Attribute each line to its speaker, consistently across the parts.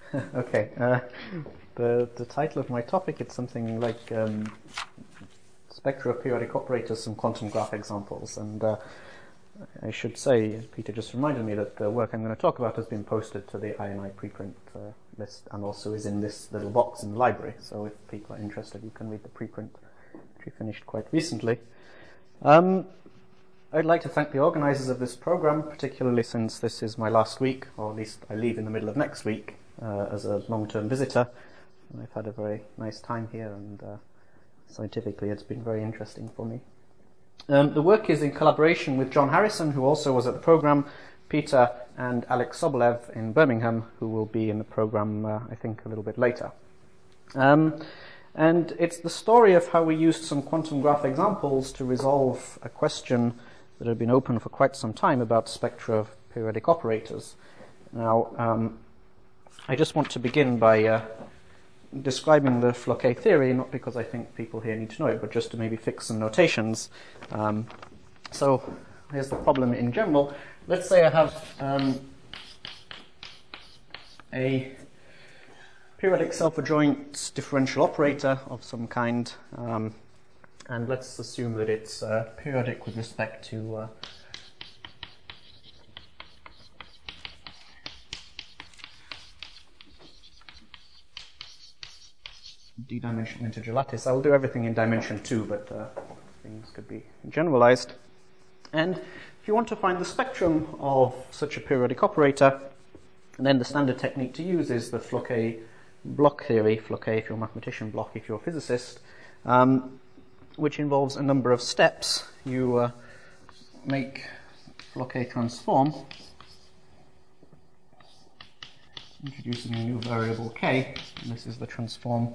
Speaker 1: Okay. The title of my topic, it's something like Spectra of Periodic Operators, some quantum graph examples. And I should say, Peter just reminded me that the work I'm going to talk about has been posted to the INI preprint list and also is in this little box in the library. So if people are interested, you can read the preprint, which we finished quite recently. I'd like to thank the organisers of this program, particularly since this is my last week, or at least I leave in the middle of next week as a long-term visitor. And I've had a very nice time here, and scientifically it's been very interesting for me. The work is in collaboration with John Harrison, who also was at the program, Peter and Alex Sobolev in Birmingham, who will be in the program, I think, a little bit later. And it's the story of how we used some quantum graph examples to resolve a question that had been open for quite some time about spectra of periodic operators. Now, I just want to begin by describing the Floquet theory, not because I think people here need to know it, but just to maybe fix some notations. So here's the problem in general. Let's say I have a periodic self-adjoint differential operator of some kind, and let's assume that it's periodic with respect to d-dimensional integer lattice. I'll do everything in dimension 2, but things could be generalized. And if you want to find the spectrum of such a periodic operator, then the standard technique to use is the Floquet block theory, Floquet if you're a mathematician, Bloch if you're a physicist, which involves a number of steps. You make Floquet transform, introducing a new variable k, and this is the transform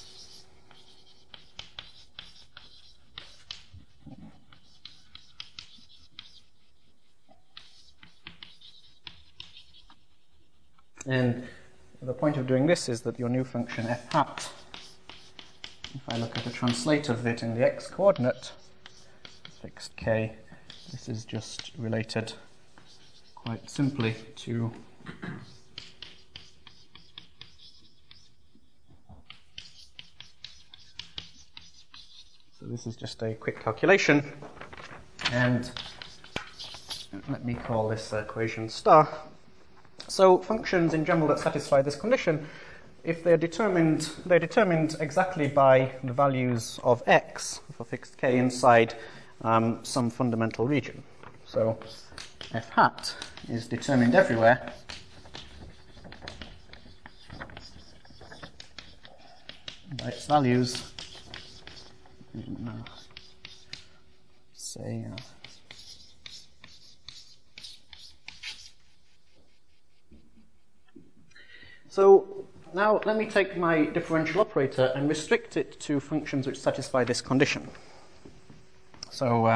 Speaker 1: and the point of doing this is that your new function f hat, if I look at the translate of it in the x-coordinate, fixed k, this is just related quite simply to so this is just a quick calculation, and let me call this equation star. So functions in general that satisfy this condition, if they're determined exactly by the values of x for fixed k inside some fundamental region. So f hat is determined everywhere by its values in, say, so now let me take my differential operator and restrict it to functions which satisfy this condition. So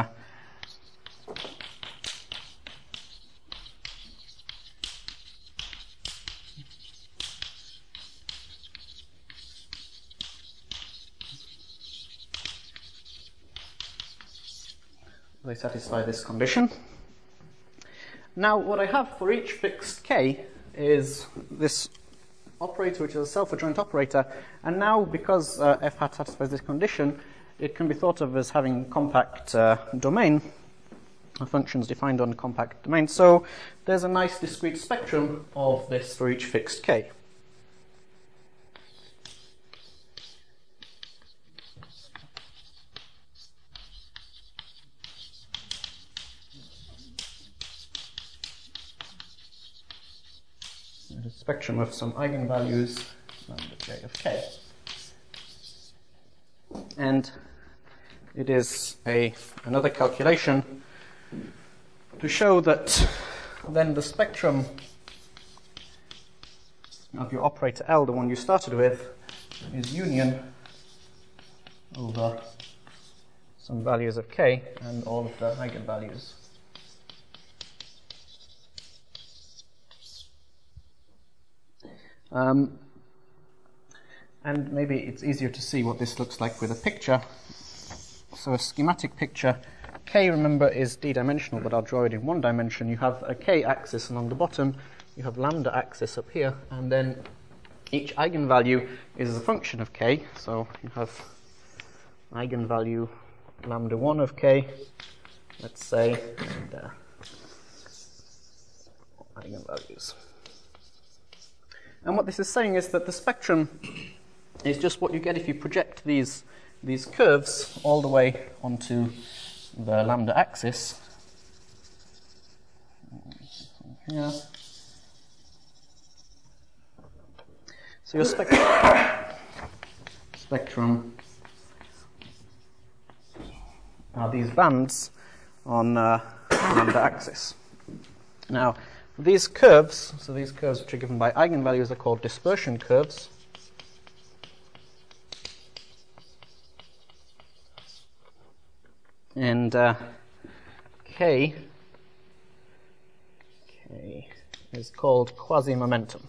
Speaker 1: they satisfy this condition. Now what I have for each fixed k is this operator, which is a self-adjoint operator, and now because f hat satisfies this condition, it can be thought of as having compact domain, functions defined on a compact domain. So there's a nice discrete spectrum of this for each fixed k. A spectrum of some eigenvalues lambda j of k. And it is another calculation to show that then the spectrum of your operator L, the one you started with, is union over some values of k and all of the eigenvalues. And maybe it's easier to see what this looks like with a picture. So a schematic picture, k, remember, is d-dimensional, but I'll draw it in one dimension. You have a k-axis along the bottom, you have lambda axis up here, and then each eigenvalue is a function of k, so you have eigenvalue lambda 1 of k, let's say, and eigenvalues. And what this is saying is that the spectrum is just what you get if you project these curves all the way onto the lambda axis. Yeah. So your spectrum are these bands on lambda axis. Now, these curves, so these curves which are given by eigenvalues are called dispersion curves. And K is called quasi-momentum.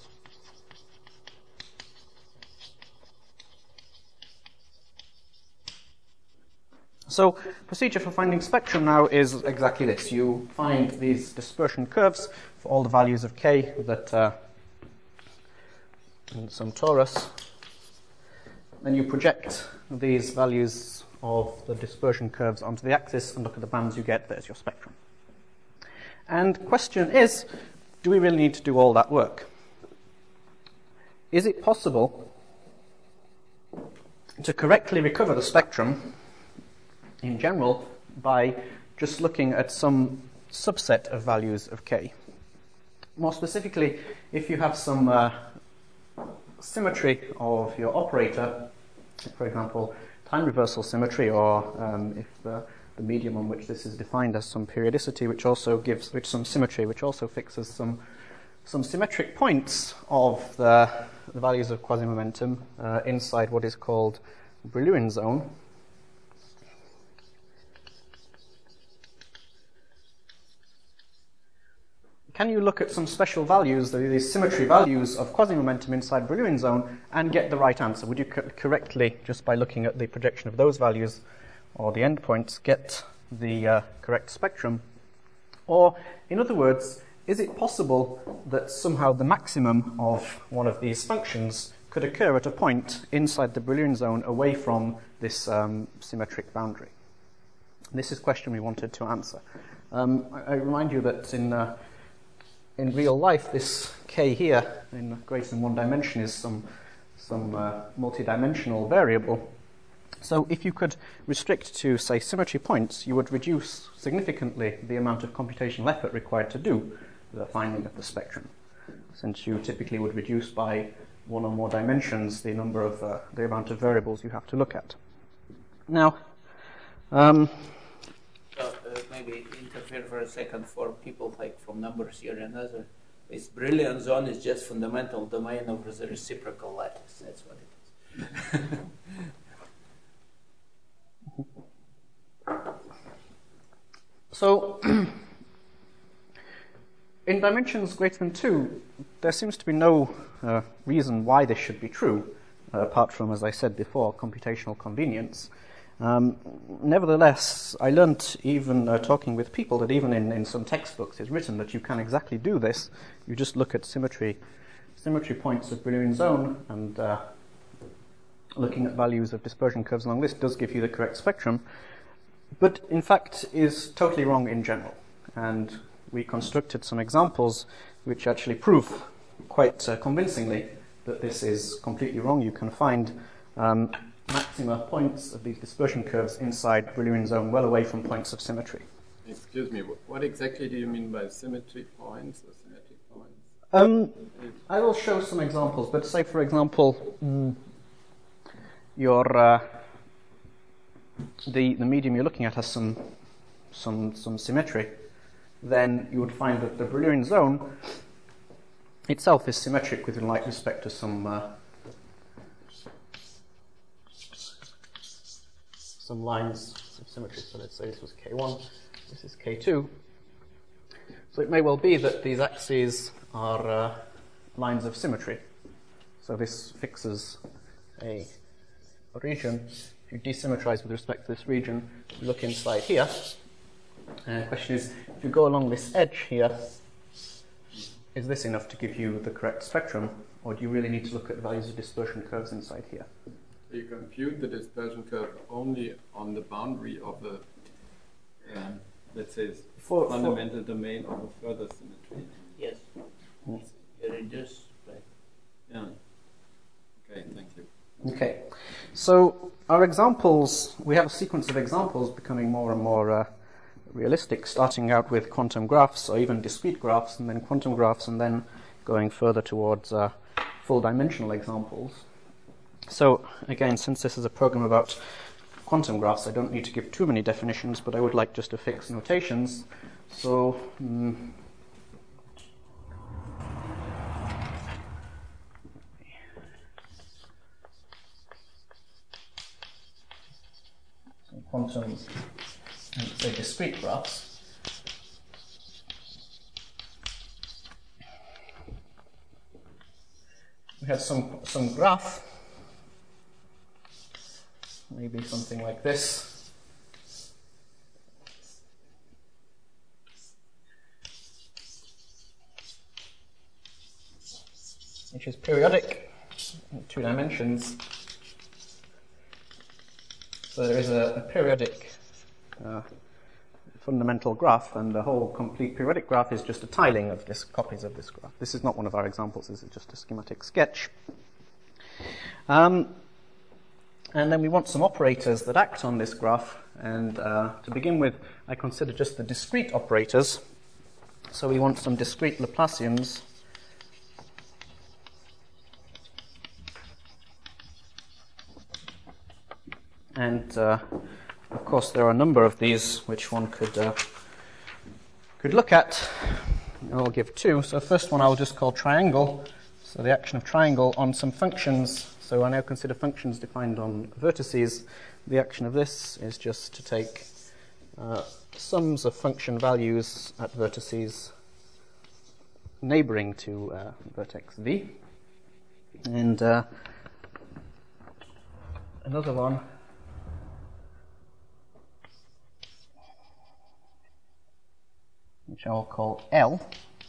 Speaker 1: So procedure for finding spectrum now is exactly this. You find these dispersion curves for all the values of k that in some torus. Then you project these values of the dispersion curves onto the axis and look at the bands you get. There's your spectrum. And the question is, do we really need to do all that work? Is it possible to correctly recover the spectrum in general by just looking at some subset of values of k? More specifically, if you have some symmetry of your operator, for example, time reversal symmetry, or if the medium on which this is defined has some periodicity which also gives some symmetry, which also fixes some symmetric points of the values of quasi-momentum inside what is called Brillouin zone. Can you look at some special values, these symmetry values of quasi-momentum inside Brillouin zone, and get the right answer? Would you correctly, just by looking at the projection of those values or the endpoints, get the correct spectrum? Or, in other words, is it possible that somehow the maximum of one of these functions could occur at a point inside the Brillouin zone away from this symmetric boundary? This is a question we wanted to answer. I remind you that in real life, this k here in greater than one dimension is some multi-dimensional variable. So if you could restrict to, say, symmetry points, you would reduce significantly the amount of computational effort required to do the finding of the spectrum, since you typically would reduce by one or more dimensions the number of the amount of variables you have to look at. Now,
Speaker 2: maybe interfere for a second for people like from numbers here and other. This Brillouin zone is just fundamental domain of the reciprocal lattice. That's what it is.
Speaker 1: So, in dimensions greater than 2, there seems to be no reason why this should be true, apart from, as I said before, computational convenience. Nevertheless, I learnt, even talking with people, that even in some textbooks it's written that you can exactly do this. You just look at symmetry points of Brillouin zone, and looking at values of dispersion curves along this does give you the correct spectrum, but in fact is totally wrong in general. And we constructed some examples which actually prove quite convincingly that this is completely wrong. You can find maxima points of these dispersion curves inside Brillouin zone well away from points of symmetry.
Speaker 3: Excuse me, what exactly do you mean by symmetry points or symmetric points?
Speaker 1: I will show some examples, but say, for example, your the medium you're looking at has some symmetry. Then you would find that the Brillouin zone itself is symmetric with respect to some lines of symmetry. So let's say this was K1, this is K2. So it may well be that these axes are lines of symmetry. So this fixes a region. If you desymmetrize with respect to this region, you look inside here. And the question is, if you go along this edge here, is this enough to give you the correct spectrum, or do you really need to look at values of dispersion curves inside here?
Speaker 3: You compute the dispersion curve only on the boundary of the, let's say, fundamental domain of a further symmetry.
Speaker 2: Yes. You reduce, right?
Speaker 3: Yeah. Okay, thank you.
Speaker 1: Okay, so our examples, we have a sequence of examples becoming more and more realistic, starting out with quantum graphs or even discrete graphs, and then quantum graphs, and then going further towards full dimensional examples. So again, since this is a program about quantum graphs, I don't need to give too many definitions, but I would like just to fix notations. So quantum and say discrete graphs. We have some graph, maybe something like this. Which is periodic in 2 dimensions. So there is a periodic fundamental graph, and the whole complete periodic graph is just a tiling of copies of this graph. This is not one of our examples, this is just a schematic sketch. And then we want some operators that act on this graph, and to begin with, I consider just the discrete operators. So we want some discrete Laplacians. And of course, there are a number of these which one could look at. I'll give 2. So the first one I'll just call triangle. So the action of triangle on some functions. So I now consider functions defined on vertices. The action of this is just to take sums of function values at vertices neighboring to vertex v. And another one, which I'll call L.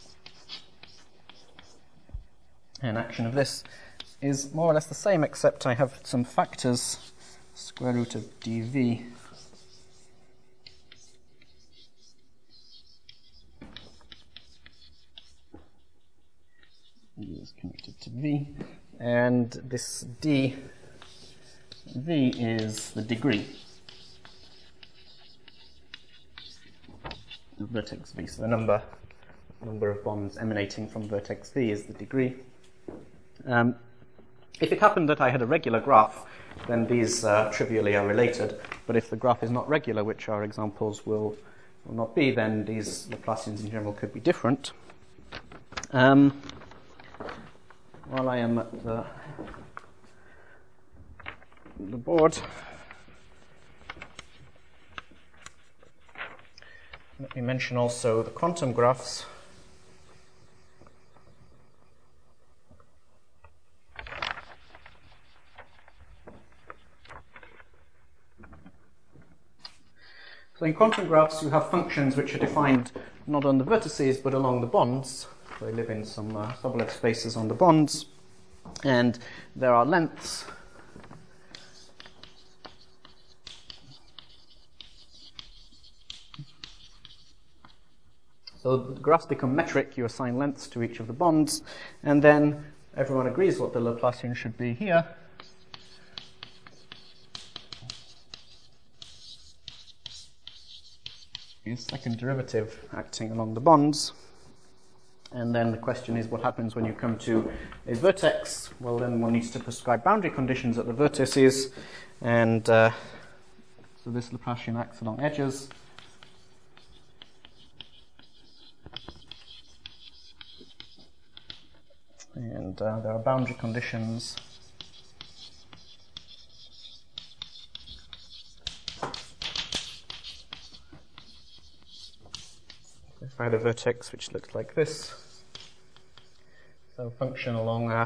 Speaker 1: And action of this is more or less the same, except I have some factors, square root of dv is connected to v, and this dv is the degree of vertex v. So the number of bonds emanating from vertex v is the degree. If it happened that I had a regular graph, then these trivially are related. But if the graph is not regular, which our examples will not be, then these Laplacians in general could be different. While I am at the board, let me mention also the quantum graphs. So in quantum graphs, you have functions which are defined not on the vertices but along the bonds. They live in some Sobolev spaces on the bonds, and there are lengths. So the graphs become metric. You assign lengths to each of the bonds, and then everyone agrees what the Laplacian should be here. Is second derivative acting along the bonds. And then the question is, what happens when you come to a vertex? Well, then one needs to prescribe boundary conditions at the vertices, and so this Laplacian acts along edges. And there are boundary conditions. If I had a vertex which looked like this, so function along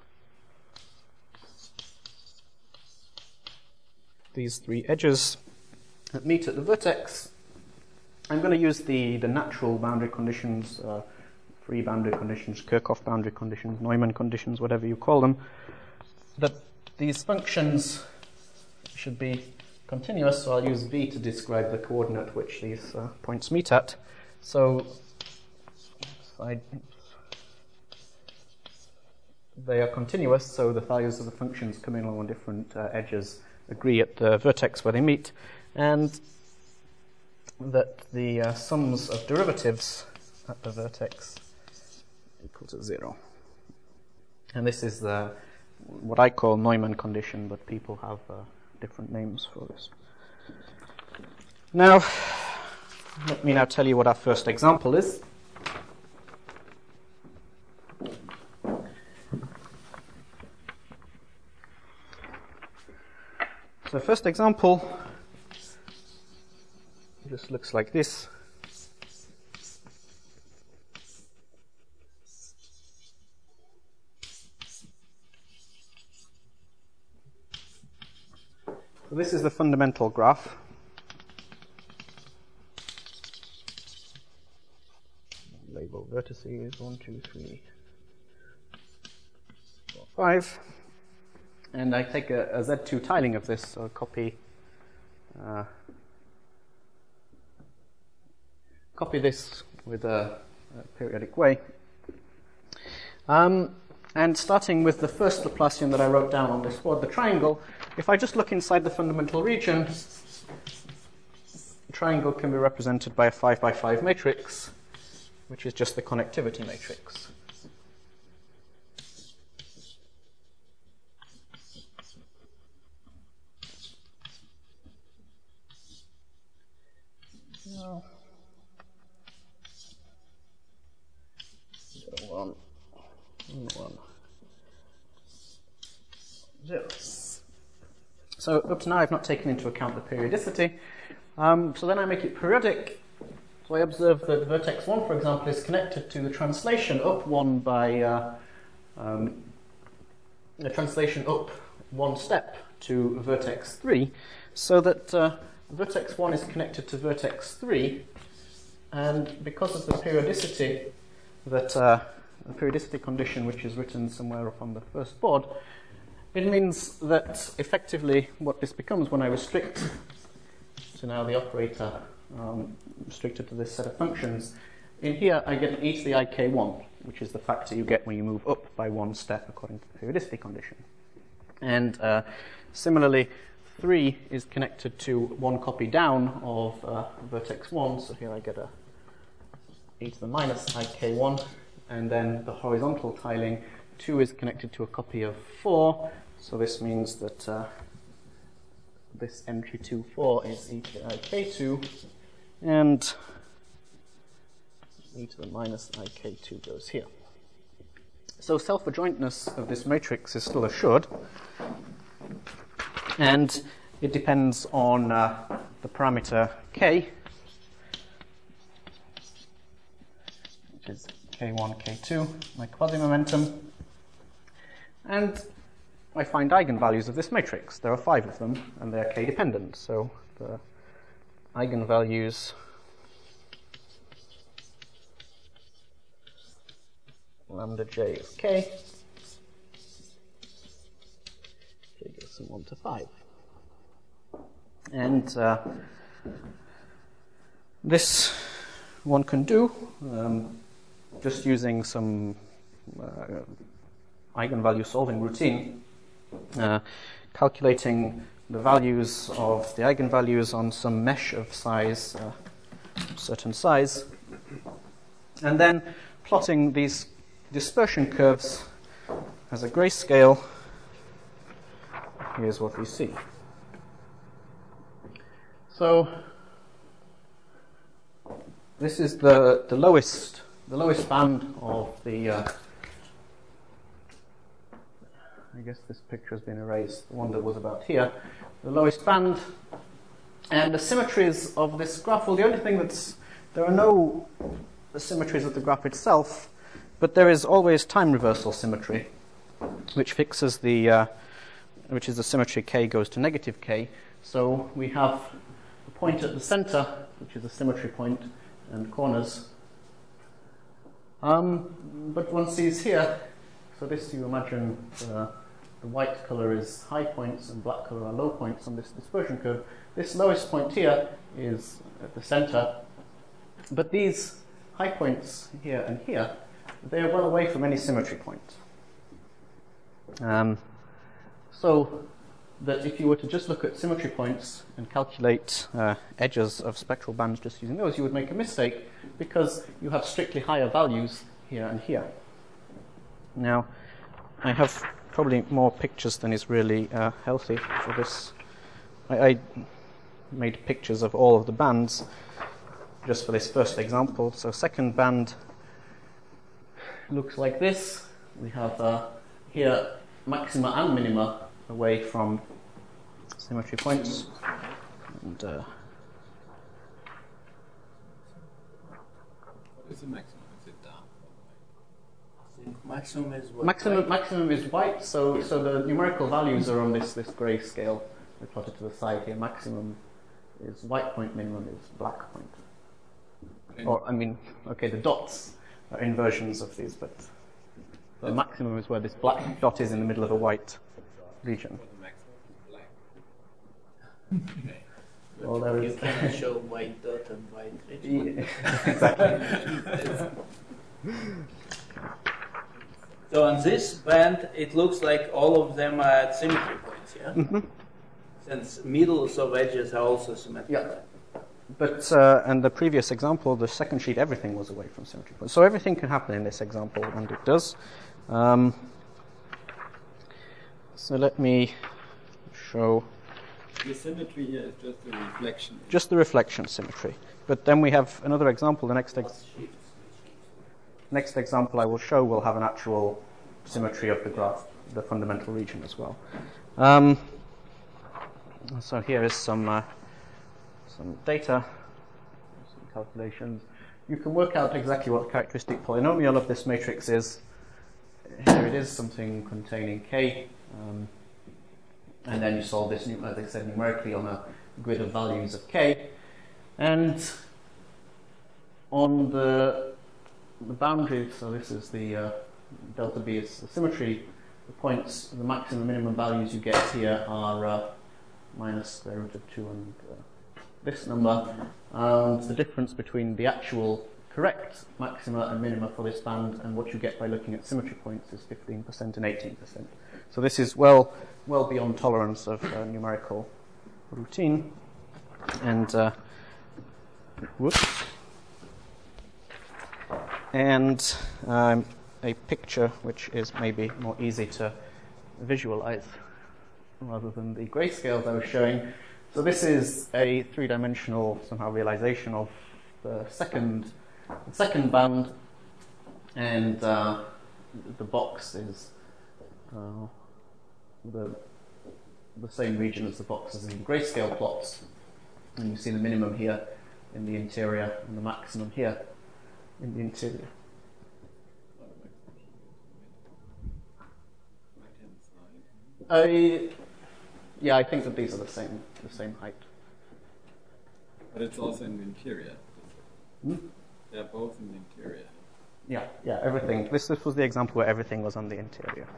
Speaker 1: these 3 edges that meet at the vertex, I'm going to use the natural boundary conditions free boundary conditions, Kirchhoff boundary conditions, Neumann conditions, whatever you call them, that these functions should be continuous. So I'll use V to describe the coordinate which these points meet at. So they are continuous, so the values of the functions coming along different edges agree at the vertex where they meet, and that the sums of derivatives at the vertex equal to 0. And this is what I call Neumann condition, but people have different names for this. Now, let me now tell you what our first example is. So first example just looks like this. So this is the fundamental graph. Label vertices 1, 2, 3, 4, 5. And I take a Z2 tiling of this, so copy this with a periodic way. And starting with the first Laplacian that I wrote down on this board, the triangle, if I just look inside the fundamental region, the triangle can be represented by a 5 by 5 matrix, which is just the connectivity matrix. No. 1, 1, 0. So up to now I've not taken into account the periodicity. So then I make it periodic. So I observe that vertex 1, for example, is connected to the translation up 1 by the translation up 1 step to vertex 3, so that vertex 1 is connected to vertex 3, and because of the periodicity that the periodicity condition, which is written somewhere up on the first board, it means that effectively what this becomes when I restrict to now the operator restricted to this set of functions, in here I get an e to the ik1, which is the factor you get when you move up by 1 step according to the periodicity condition. And similarly, 3 is connected to 1 copy down of vertex 1, so here I get a e to the minus ik1, and then the horizontal tiling, 2 is connected to a copy of 4, so this means that this entry 2, 4 is e to the ik2, and e to the minus ik2 goes here. So self-adjointness of this matrix is still assured, and it depends on the parameter k, which is k1, k2, my quasi-momentum, and I find eigenvalues of this matrix. There are 5 of them, and they are k-dependent, so the eigenvalues lambda j of k goes from 1 to 5. And this one can do just using some eigenvalue solving routine, calculating the values of the eigenvalues on some mesh of size, certain size, and then plotting these dispersion curves as a grayscale. Here's what we see. So this is the lowest band of the I guess this picture has been erased, the one that was about here, the lowest band, and the symmetries of this graph. Well, the only thing there are no symmetries of the graph itself, but there is always time reversal symmetry, which fixes which is the symmetry k goes to negative k. So we have a point at the center, which is a symmetry point, and corners But one sees here, so this you imagine the white colour is high points and black colour are low points on this dispersion curve. This lowest point here is at the centre, but these high points here and here, they are well away from any symmetry point. So that if you were to just look at symmetry points and calculate edges of spectral bands just using those, you would make a mistake because you have strictly higher values here and here. Now, I have probably more pictures than is really healthy for this. I made pictures of all of the bands just for this first example. So second band looks like this. We have here maxima and minima away from symmetry points. And,
Speaker 3: what is the maximum? Is it down?
Speaker 2: I think maximum is what?
Speaker 1: Maximum is white, so the numerical values are on this grey scale we plotted to the side here. Maximum is white point, minimum is black point. Or, I mean, okay, the dots are inversions of these, but the maximum is where this black dot is in the middle of a white region.
Speaker 3: The maximum is black.
Speaker 2: Okay.
Speaker 1: Well, there
Speaker 2: You
Speaker 1: is
Speaker 2: cannot show white dot and white region.
Speaker 1: exactly.
Speaker 2: So on this band, it looks like all of them are at symmetry points, yeah?
Speaker 1: Mm-hmm.
Speaker 2: Since middles of edges are also symmetrical.
Speaker 1: Yeah. But in the previous example, the second sheet, everything was away from symmetry points. So everything can happen in this example, and it does. So let me show
Speaker 3: The symmetry here is just a reflection.
Speaker 1: just the reflection symmetry. But then we have another example. The next example I will show will have an actual symmetry of the graph, the fundamental region as well. So here is some data, some calculations. You can work out exactly what the characteristic polynomial of this matrix is. Here it is, something containing k, and then you solve this, as I said, numerically on a grid of values of k. And on the boundary, so this is the delta b is the symmetry. The points, the maximum and minimum values you get here are minus square root of 2 and this number. And the difference between the actual correct maxima and minima for this band and what you get by looking at symmetry points is 15% and 18%. So this is well beyond tolerance of numerical routine. And a picture which is maybe more easy to visualize rather than the grayscales I was showing. So this is a three-dimensional somehow realization of the second band, and the box is the same region as the boxes in grayscale plots, and you see the minimum here in the interior and the maximum here in the interior. Yeah, I think that these are the same height.
Speaker 3: But it's also in the interior. They're both in the interior.
Speaker 1: Yeah, everything. This was the example where everything was on the interior.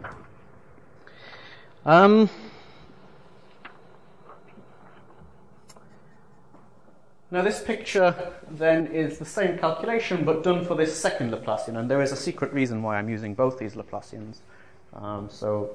Speaker 1: Now this picture then is the same calculation but done for this second Laplacian, and there is a secret reason why I'm using both these Laplacians. So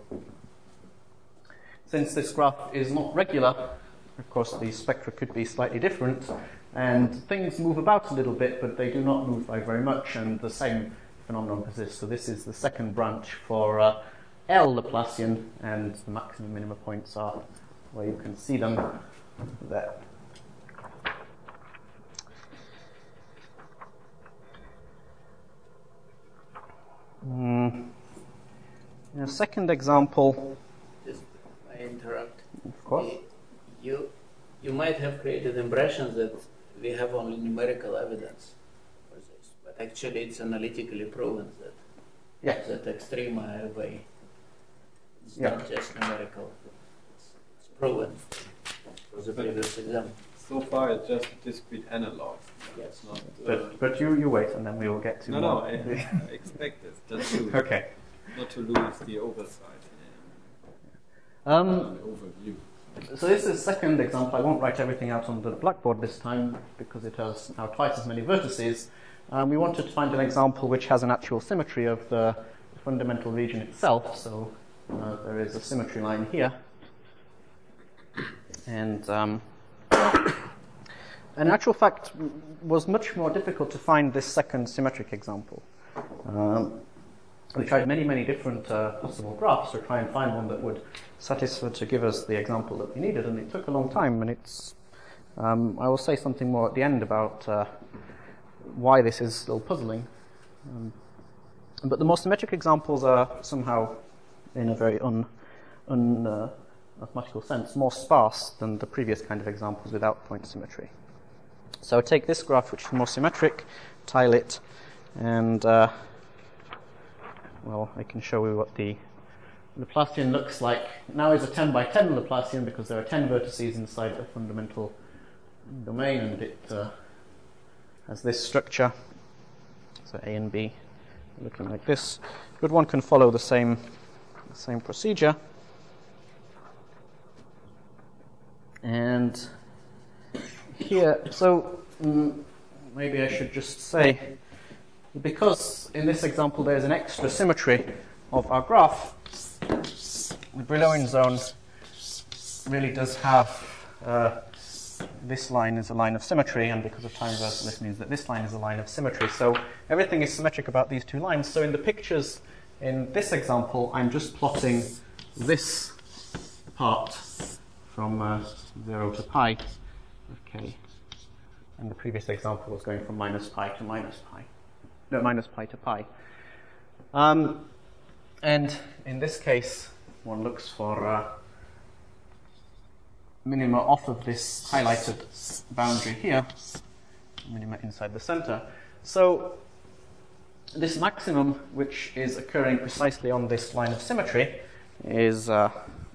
Speaker 1: since this graph is not regular, of course the spectra could be slightly different, and things move about a little bit, but they do not move by very much, and the same phenomenon persists. So this is the second branch for L Laplacian, and the maximum minimum points are where you can see them there. In a second example,
Speaker 2: Just I interrupt.
Speaker 1: of course.
Speaker 2: You might have created impressions that we have only numerical evidence for this, but actually it's analytically proven that that extrema are away. It's not just numerical. It's proven for the previous example.
Speaker 3: so far it's just discrete analog. It's not.
Speaker 1: But you wait, and then we will get to.
Speaker 3: No, I expect this. Just to
Speaker 1: okay.
Speaker 3: Not to lose the oversight. The overview.
Speaker 1: So this is the second example. I won't write everything out on the blackboard this time because it has now twice as many vertices. We wanted to find an example which has an actual symmetry of the fundamental region itself. So there is a symmetry line here. And in actual fact, was much more difficult to find this second symmetric example. We tried many different possible graphs to try and find one that would satisfy to give us the example that we needed, and it took a long time. And it's I will say something more at the end about why this is still puzzling. But the more symmetric examples are somehow, in a very mathematical sense, more sparse than the previous kind of examples without point symmetry. So take this graph, which is more symmetric, tile it, and well, I can show you what the Laplacian looks like. Now is a 10 by 10 Laplacian because there are 10 vertices inside the fundamental domain, and it has this structure. So A and B looking like this. But one can follow the same procedure. And here, so maybe I should just say, because in this example there's an extra symmetry of our graph, the Brillouin zone really does have this line is a line of symmetry, and because of time reversal this means that this line is a line of symmetry. So everything is symmetric about these two lines. So in the pictures in this example, I'm just plotting this part from 0 to pi. Okay. And the previous example was going from minus pi to minus pi. No, minus pi to pi. And in this case, one looks for minima off of this highlighted boundary here, minima inside the center. So this maximum, which is occurring precisely on this line of symmetry, is a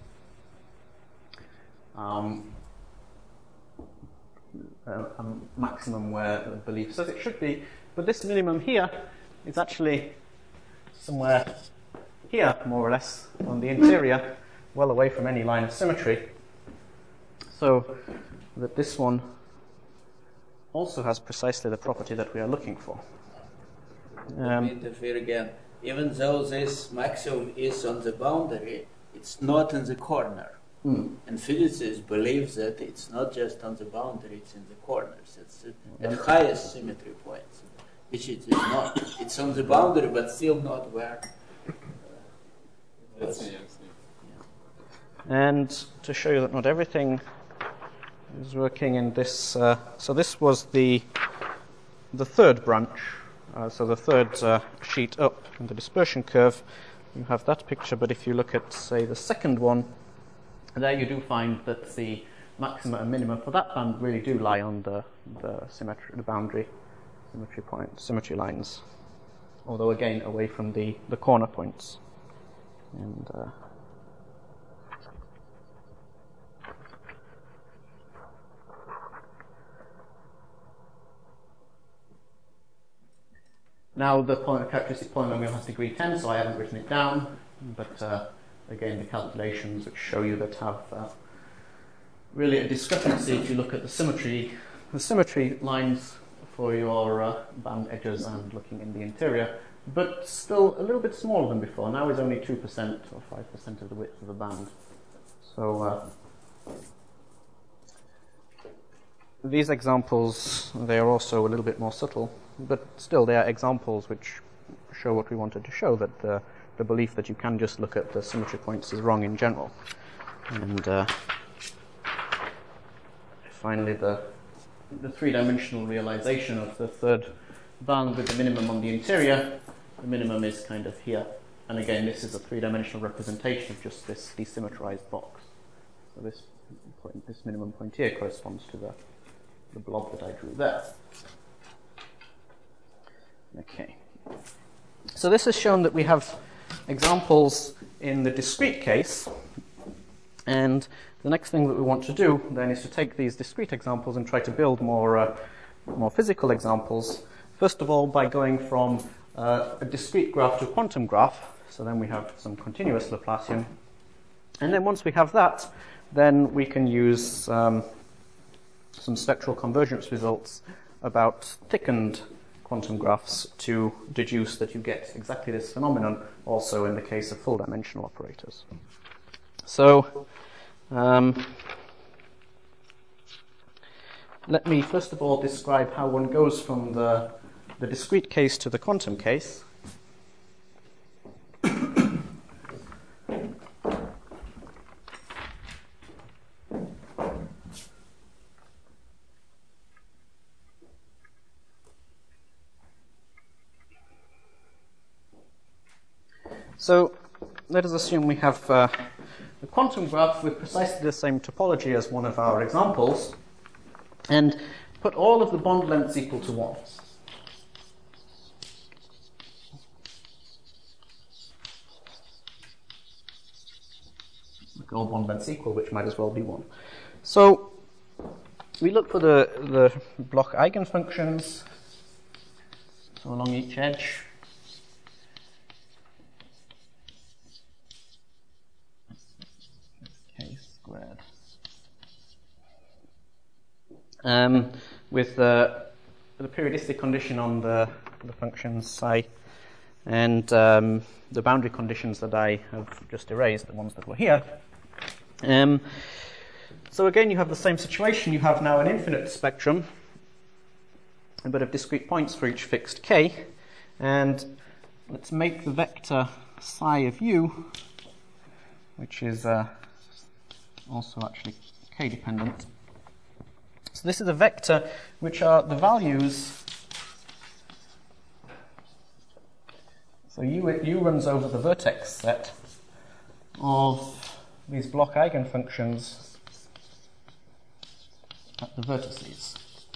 Speaker 1: maximum where the belief says it should be. But this minimum here is actually somewhere here, more or less, on the interior, well away from any line of symmetry. So that this one also has precisely the property that we are looking for.
Speaker 2: Let me interfere again. Even though this maximum is on the boundary, it's not in the corner. And physicists believe that it's not just on the boundary, it's in the corners. It's at highest symmetry points, which it is not. It's on the boundary, but still not where.
Speaker 1: And to show you that not everything is working in this, so this was the third branch, so the third sheet up in the dispersion curve. You have that picture, but if you look at, say, the second one, there you do find that the maxima and minima for that band really do lie on the boundary symmetry lines, although again away from the corner points. And now the characteristic polynomial has degree 10, so I haven't written it down, but again the calculations which show you that have really a discrepancy if you look at the symmetry lines for your band edges and looking in the interior, but still a little bit smaller than before. Now is only 2% or 5% of the width of the band. So these examples, they are also a little bit more subtle, but still they are examples which show what we wanted to show, that the belief that you can just look at the symmetry points is wrong in general. And finally the three-dimensional realization of the third band with the minimum on the interior. The minimum is kind of here, and again this is a three-dimensional representation of just this desymmetrized box. So this minimum point here corresponds to the blob that I drew there. Okay. So this has shown that we have examples in the discrete case And the next thing that we want to do then is to take these discrete examples and try to build more physical examples. First of all, by going from a discrete graph to a quantum graph. So then we have some continuous Laplacian. And then once we have that, then we can use some spectral convergence results about thickened quantum graphs to deduce that you get exactly this phenomenon also in the case of full dimensional operators. So let me first of all describe how one goes from the discrete case to the quantum case. So let us assume we have a quantum graph with precisely the same topology as one of our examples, and put all of the bond lengths equal to 1. Make all bond lengths equal, which might as well be 1. So we look for the Bloch eigenfunctions, so along each edge. With the periodistic condition on the functions psi and the boundary conditions that I have just erased, the ones that were here. So again, you have the same situation. You have now an infinite spectrum, but of discrete points for each fixed k. And let's make the vector psi of u, which is also actually k-dependent. So this is a vector which are the values. So u runs over the vertex set of these Bloch eigenfunctions at the vertices.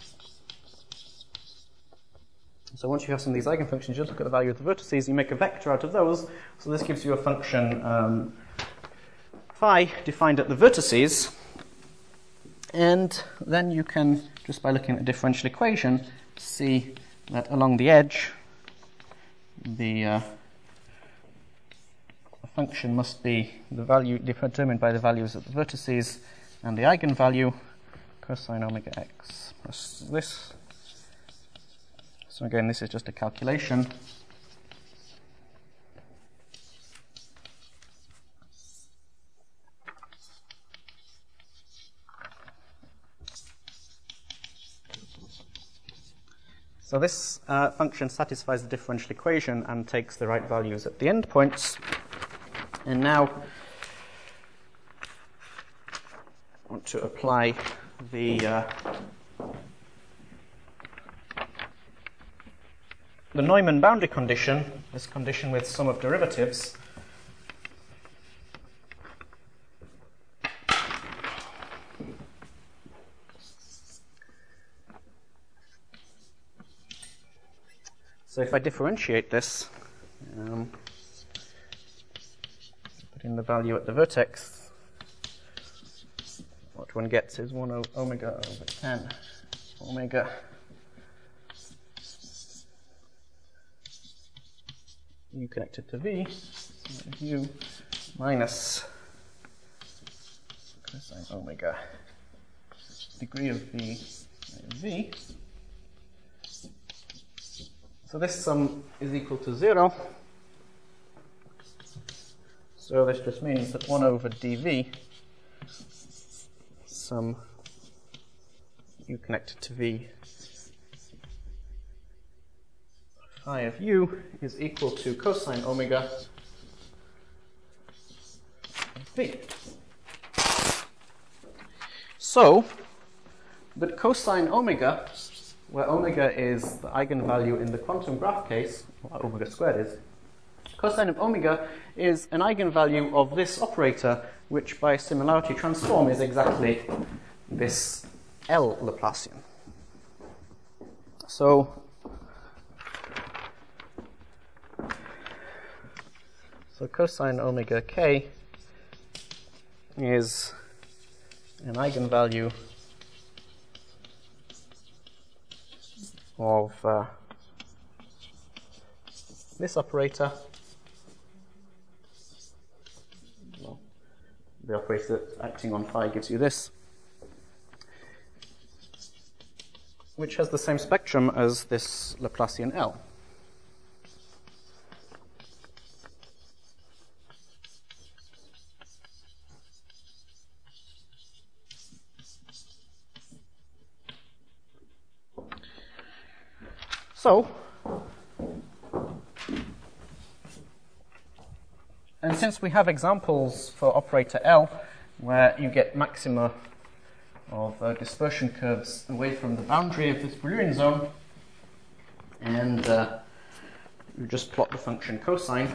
Speaker 1: So once you have some of these eigenfunctions, you just look at the value of the vertices, you make a vector out of those. So this gives you a function phi defined at the vertices. And then you can, just by looking at the differential equation, see that along the edge, the function must be the value determined by the values at the vertices, and the eigenvalue cosine omega x plus this. So again, this is just a calculation. So this function satisfies the differential equation and takes the right values at the endpoints. And now I want to apply the Neumann boundary condition, this condition with sum of derivatives. So if I differentiate this, put in the value at the vertex, what one gets is 1 omega over 10 omega u connected to v, u minus cosine omega degree of v. So this sum is equal to 0. So this just means that 1 over dv sum u connected to v phi of u is equal to cosine omega v. So, but cosine omega, where omega is the eigenvalue in the quantum graph case, what omega squared is, cosine of omega is an eigenvalue of this operator, which by similarity transform is exactly this L Laplacian. So cosine omega k is an eigenvalue of this operator. Well, the operator acting on phi gives you this, which has the same spectrum as this Laplacian L. So, and since we have examples for operator L where you get maxima of dispersion curves away from the boundary of this Brillouin zone, and you just plot the function cosine.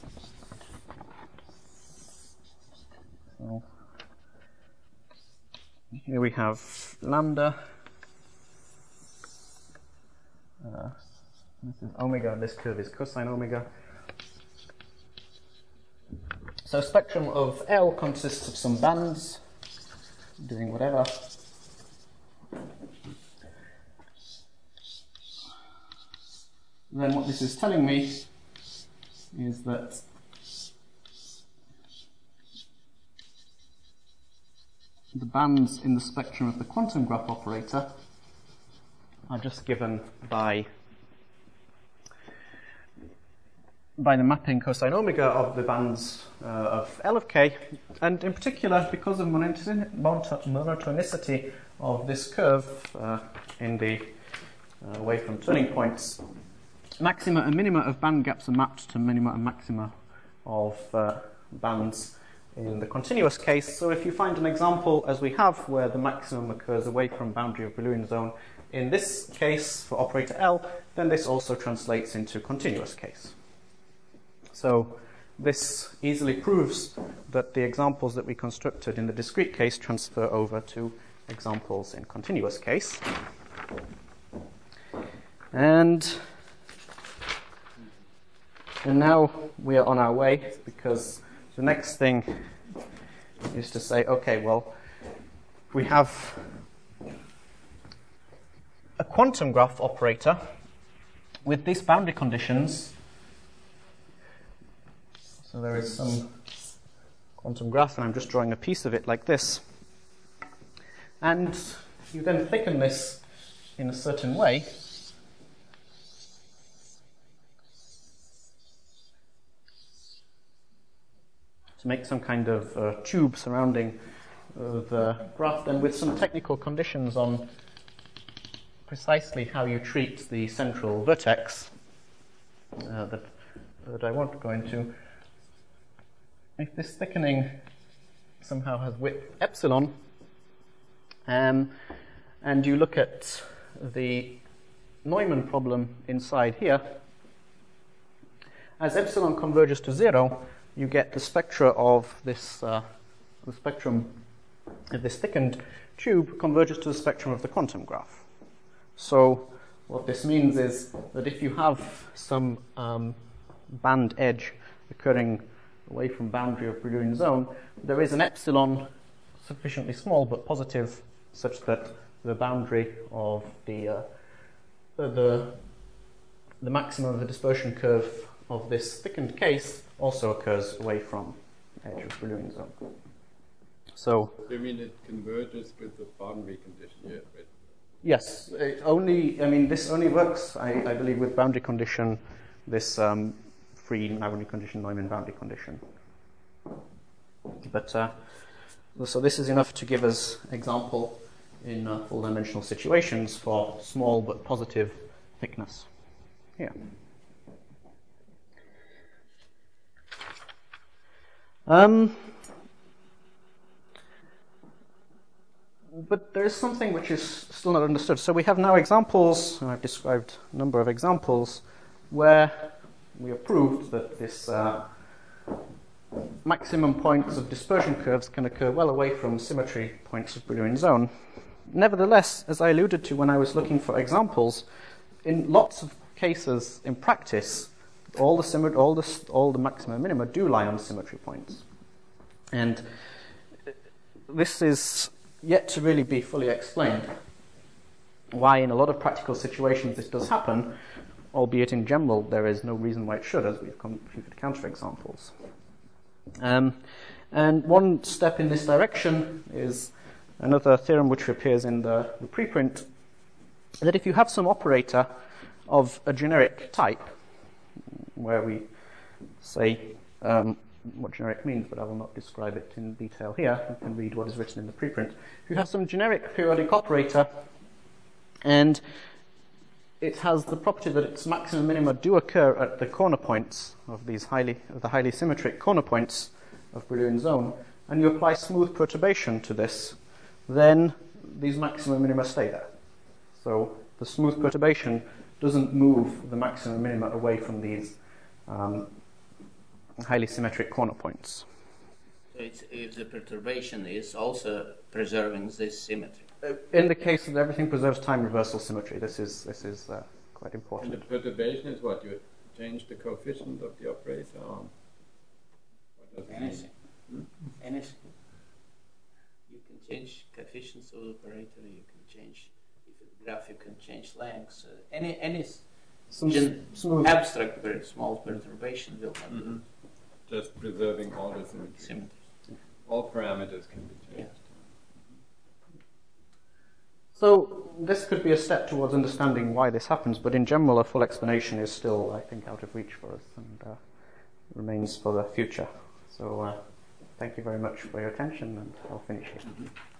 Speaker 1: So here we have lambda. This is omega, and this curve is cosine omega. So spectrum of L consists of some bands doing whatever. Then what this is telling me is that the bands in the spectrum of the quantum graph operator are just given by the mapping cosine omega of the bands of L of k, and in particular because of monotonicity of this curve in the away from turning points, maxima and minima of band gaps are mapped to minima and maxima of bands in the continuous case. So if you find an example, as we have, where the maximum occurs away from boundary of Brillouin zone, in this case for operator L, then this also translates into continuous case. So this easily proves that the examples that we constructed in the discrete case transfer over to examples in continuous case. And now we are on our way, because the next thing is to say, okay, well, we have a quantum graph operator with these boundary conditions. So there is some quantum graph, and I'm just drawing a piece of it like this. And you then thicken this in a certain way. To make some kind of tube surrounding the graph, then with some technical conditions on precisely how you treat the central vertex that I won't go into. If this thickening somehow has width epsilon, and you look at the Neumann problem inside here, as epsilon converges to 0, you get the spectra of this, the spectrum of this thickened tube converges to the spectrum of the quantum graph. So what this means is that if you have some band edge occurring away from boundary of Brillouin zone, there is an epsilon sufficiently small but positive such that the boundary of the maximum of the dispersion curve of this thickened case also occurs away from edge of Brillouin zone. So
Speaker 3: you mean it converges with the boundary condition here, right?
Speaker 1: Yes, this only works, I believe, with boundary condition, this free boundary condition, Neumann boundary condition. But so this is enough to give us example in full dimensional situations for small but positive thickness. Here. But there is something which is still not understood. So we have now examples, and I've described a number of examples, where we have proved that this maximum points of dispersion curves can occur well away from symmetry points of Brillouin zone. Nevertheless, as I alluded to when I was looking for examples, in lots of cases in practice, all the maxima and minima do lie on symmetry points. And this is yet to really be fully explained. Why in a lot of practical situations this does happen, albeit in general there is no reason why it should, as we've come to counterexamples. And one step in this direction is another theorem which appears in the preprint, that if you have some operator of a generic type, where we say what generic means, but I will not describe it in detail here. You can read what is written in the preprint. If you have some generic periodic operator, and it has the property that its maxima and minima do occur at the corner points of the highly symmetric corner points of Brillouin zone, and you apply smooth perturbation to this, then these maxima and minima stay there. So the smooth perturbation doesn't move the maxima and minima away from these highly symmetric corner points.
Speaker 2: So if the perturbation is also preserving this symmetry.
Speaker 1: In the case that everything preserves time reversal symmetry, this is quite important.
Speaker 3: And the perturbation is what? You change the coefficient of the operator? Or what does it
Speaker 2: Anything. Anything. You can change coefficients of the operator, you can change, if it's graph, you can change lengths. Any smooth abstract, very small perturbation will not do.
Speaker 3: Just preserving all the symmetry. All parameters can be changed.
Speaker 2: Yeah.
Speaker 1: So this could be a step towards understanding why this happens, but in general a full explanation is still, I think, out of reach for us and remains for the future. So thank you very much for your attention, and I'll finish here.